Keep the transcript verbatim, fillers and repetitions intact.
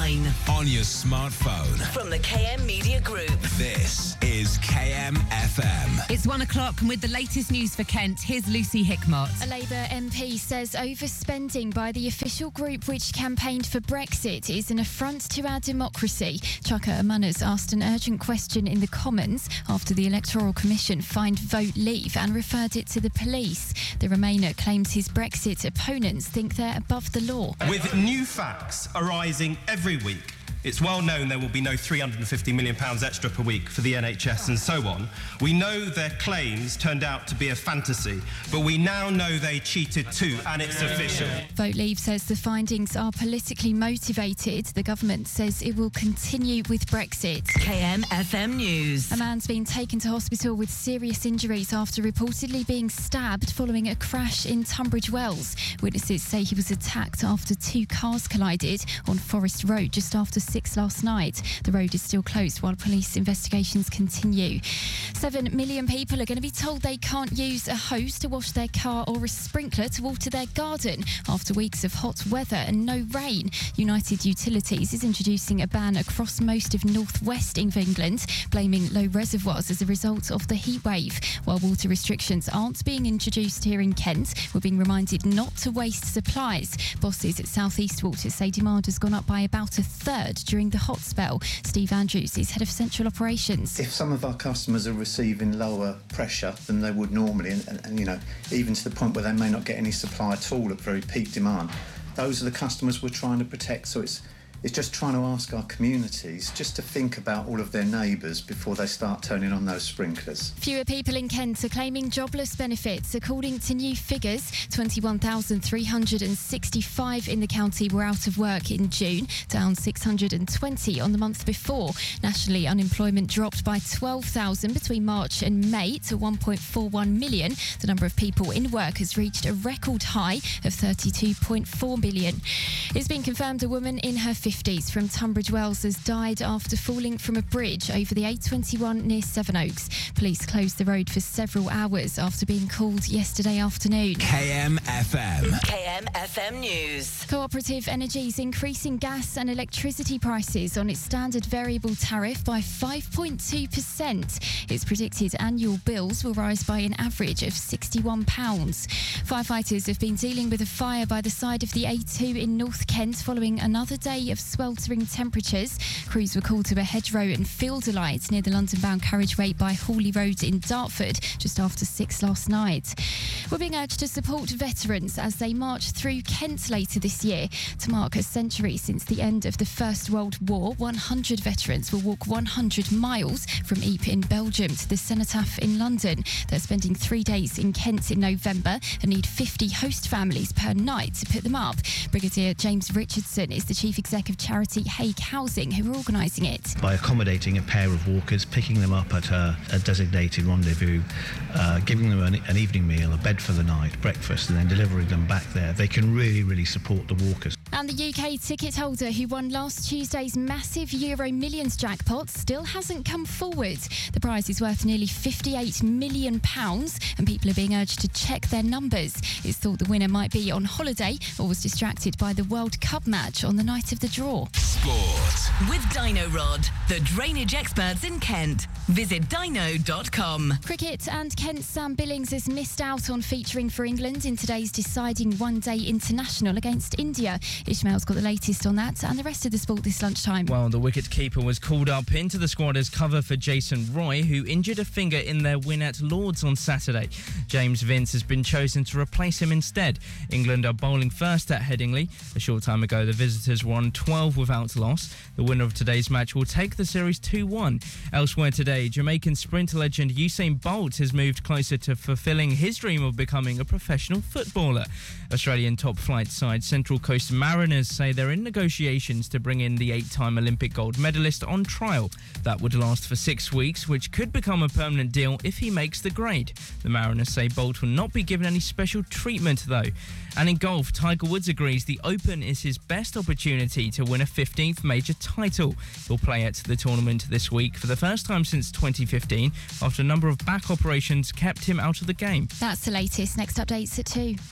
online, on your smartphone. from the K M Media Group. This is K M F M. It's one o'clock, and with the latest news for Kent, here's Lucy Hickmott. A Labour M P says overspending by the official group which campaigned for Brexit is an affront to our democracy. Chuka Umanis asked an urgent question in the Commons after the Electoral Commission fined Vote Leave and referred it to the police. The Remainer claims his Brexit opponents think they're above the law. With new facts arising every week, it's well known there will be no three hundred fifty million pounds extra per week for the N H S and so on. We know their claims turned out to be a fantasy, but we now know they cheated too, and it's official. Vote Leave says the findings are politically motivated. The government says it will continue with Brexit. K M F M News. A man's been taken to hospital with serious injuries after reportedly being stabbed following a crash in Tunbridge Wells. Witnesses say he was attacked after two cars collided on Forest Road just after six last night. The road is still closed while police investigations continue. Seven million people are going to be told they can't use a hose to wash their car or a sprinkler to water their garden after weeks of hot weather and no rain. United Utilities is introducing a ban across most of northwest England, blaming low reservoirs as a result of the heat wave. While water restrictions aren't being introduced here in Kent, we're being reminded not to waste supplies. Bosses at South East Water say demand has gone up by about a third during the hot spell. Steve Andrews is head of central operations. If some of our customers are receiving lower pressure than they would normally, and, and, and you know, even to the point where they may not get any supply at all at very peak demand, those are the customers we're trying to protect. So it's It's just trying to ask our communities just to think about all of their neighbours before they start turning on those sprinklers. Fewer people in Kent are claiming jobless benefits. According to new figures, twenty-one thousand three hundred sixty-five in the county were out of work in June, down six hundred twenty on the month before. Nationally, unemployment dropped by twelve thousand between March and May to one point four one million. The number of people in work has reached a record high of thirty-two point four million. It's been confirmed a woman in her fifties from Tunbridge Wells has died after falling from a bridge over the A twenty-one near Sevenoaks. Police closed the road for several hours after being called yesterday afternoon. K M F M. K M F M News. Cooperative Energy is increasing gas and electricity prices on its standard variable tariff by five point two percent. Its predicted annual bills will rise by an average of sixty-one pounds. Firefighters have been dealing with a fire by the side of the A two in North Kent following another day of sweltering temperatures. Crews were called to a hedgerow and field alight near the London-bound carriageway by Hawley Road in Dartford just after six last night. We're being urged to support veterans as they march through Kent later this year. To mark a century since the end of the First World War, one hundred veterans will walk one hundred miles from Ypres in Belgium to the Cenotaph in London. They're spending three days in Kent in November and need fifty host families per night to put them up. Brigadier James Richardson is the chief executive of charity Hague Housing, who are organising it. By accommodating a pair of walkers, picking them up at a, a designated rendezvous, uh, giving them an, an evening meal, a bed for the night, breakfast, and then delivering them back there, they can really, really support the walkers. And the U K ticket holder who won last Tuesday's massive Euro Millions jackpot still hasn't come forward. The prize is worth nearly fifty-eight million pounds and people are being urged to check their numbers. It's thought the winner might be on holiday or was distracted by the World Cup match on the night of the draw. Sport. With Dino Rod, the drainage experts in Kent. Visit dino dot com. Cricket, and Kent's Sam Billings has missed out on featuring for England in today's deciding one-day international against India. Ishmael's got the latest on that and the rest of the sport this lunchtime. Well, the wicket-keeper was called up into the squad as cover for Jason Roy, who injured a finger in their win at Lords on Saturday. James Vince has been chosen to replace him instead. England are bowling first at Headingley. A short time ago, the visitors won twelve without loss. The winner of today's match will take the series two one. Elsewhere today, Jamaican sprint legend Usain Bolt has moved closer to fulfilling his dream of becoming a professional footballer. Australian top flight side Central Coast Mariners say they're in negotiations to bring in the eight-time Olympic gold medalist on trial. That would last for six weeks, which could become a permanent deal if he makes the grade. The Mariners say Bolt will not be given any special treatment, though. And in golf, Tiger Woods agrees the Open is his best opportunity to win a fifteenth major title. He'll play at the tournament this week for the first time since twenty fifteen, after a number of back operations kept him out of the game. That's the latest. Next updates at two.